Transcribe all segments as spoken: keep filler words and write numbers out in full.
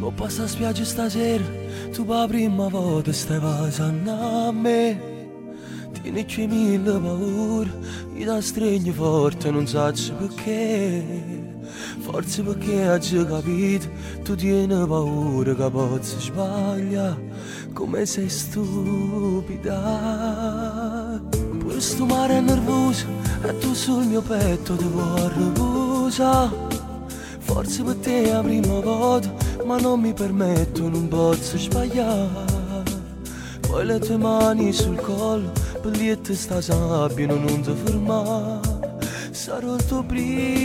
Ho passato a spiaggia stasera, tu per la prima volta stai passando a me. Tieni che mille paure, io ti stringo forte, non so perché. Forse perché hai già capito, tu tieni paura che possa sbagliare, come sei stupida. Questo mare è nervoso e tu sul mio petto ti vuoi riposare. Forse per te è la prima volta, ma non mi permetto, non posso sbagliare. Poi le tue mani sul collo, per lì e te sta sabbia, non ti fermare. Sarò il tuo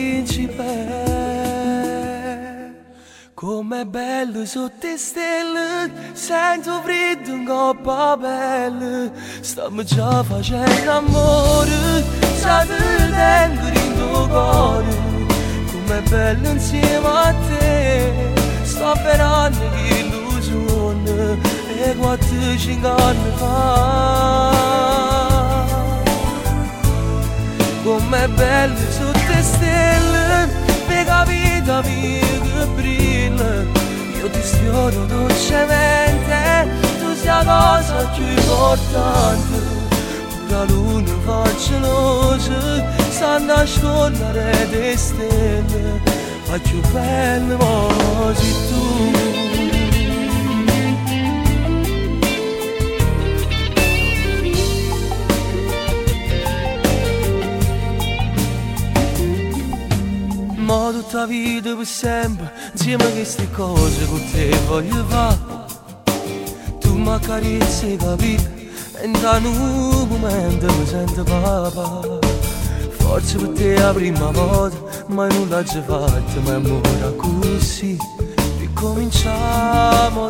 principe. Com'è bello sotto le stelle, sento freddo in coppa pelle. Stiamo già facendo amore, sa te tengo in tuo cuore. Com'è bello insieme a te, sto per anni che illusione, e quattro cinque anni fa. Com'è bello sotto le stelle, per la vita mia che brilla. Io ti sfioro dolcemente, tu sei la cosa più importante. La luna fa gelosa, sta nascondere le stelle, ma più belle sei tu. Ma tutta la vita per sempre, insieme a queste cose con te voglio fare. Tu mi accarezzi, capito? E in un momento mi sento papà. Forse per te è la prima volta, mai nulla già fatto, ma amore così. Ricominciamo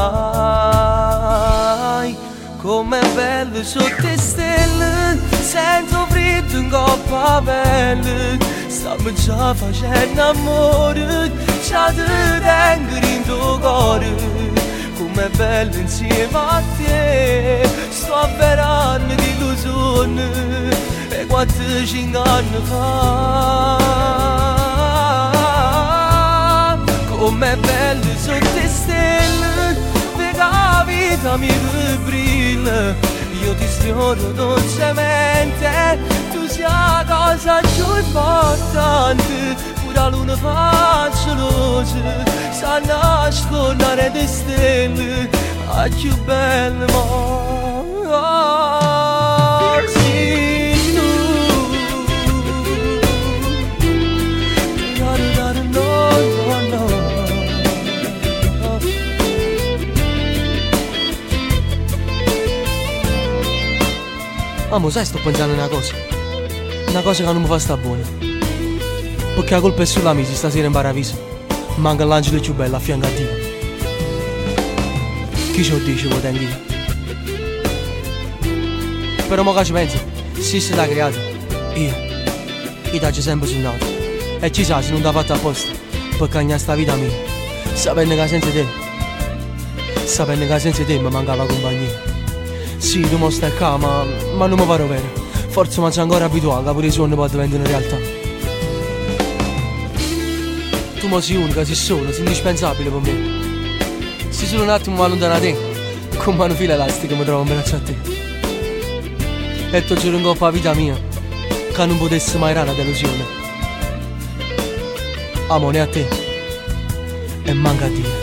dai. Com'è bello sotto le stelle, sento freddo in coppa pelle. Stiamo già facendo amore, già ti tengo in tuo cuore. Com'è bello insieme a te, sto a per anni di illusione, e quattro cinque anni fa. Com'è bello sotto le stelle, per la vita mi brilla. Io ti sfioro dolcemente, tu sei la cosa più importante. Pure la luna fa gelosa, sa nascondere le stelle, a più belle ma sei tu. No, no, no. Amo, sai, sto pensando una cosa, una cosa che non mi fa sta buona, perché la colpa è sulla mia, stasera in paradiso manca l'angelo più bello a fianco a Dio. Chi ce lo dice, lo tengo io. Però mo che ci penso, se si l'ha creato, io, io t'ho sempre sognato. E ci sa se non t'ha fatto apposta, per cagnare sta vita mia, sapendo che senza te, sapendo che senza te mi mancava compagnia. Sì, tu mo stai qua, ma, ma non mi pare vero. Forse mi sono ancora abituato, che pure i sogni poi diventano realtà. Tu mo sei unica, sei sola, sei indispensabile per me. Se solo un attimo mi allontano da te, con mano fila elastica mi trovo in braccio a te. E ti giuro in coppa la vita mia, che non potesse mai era una delusione. Amore a te, e manca a Dio.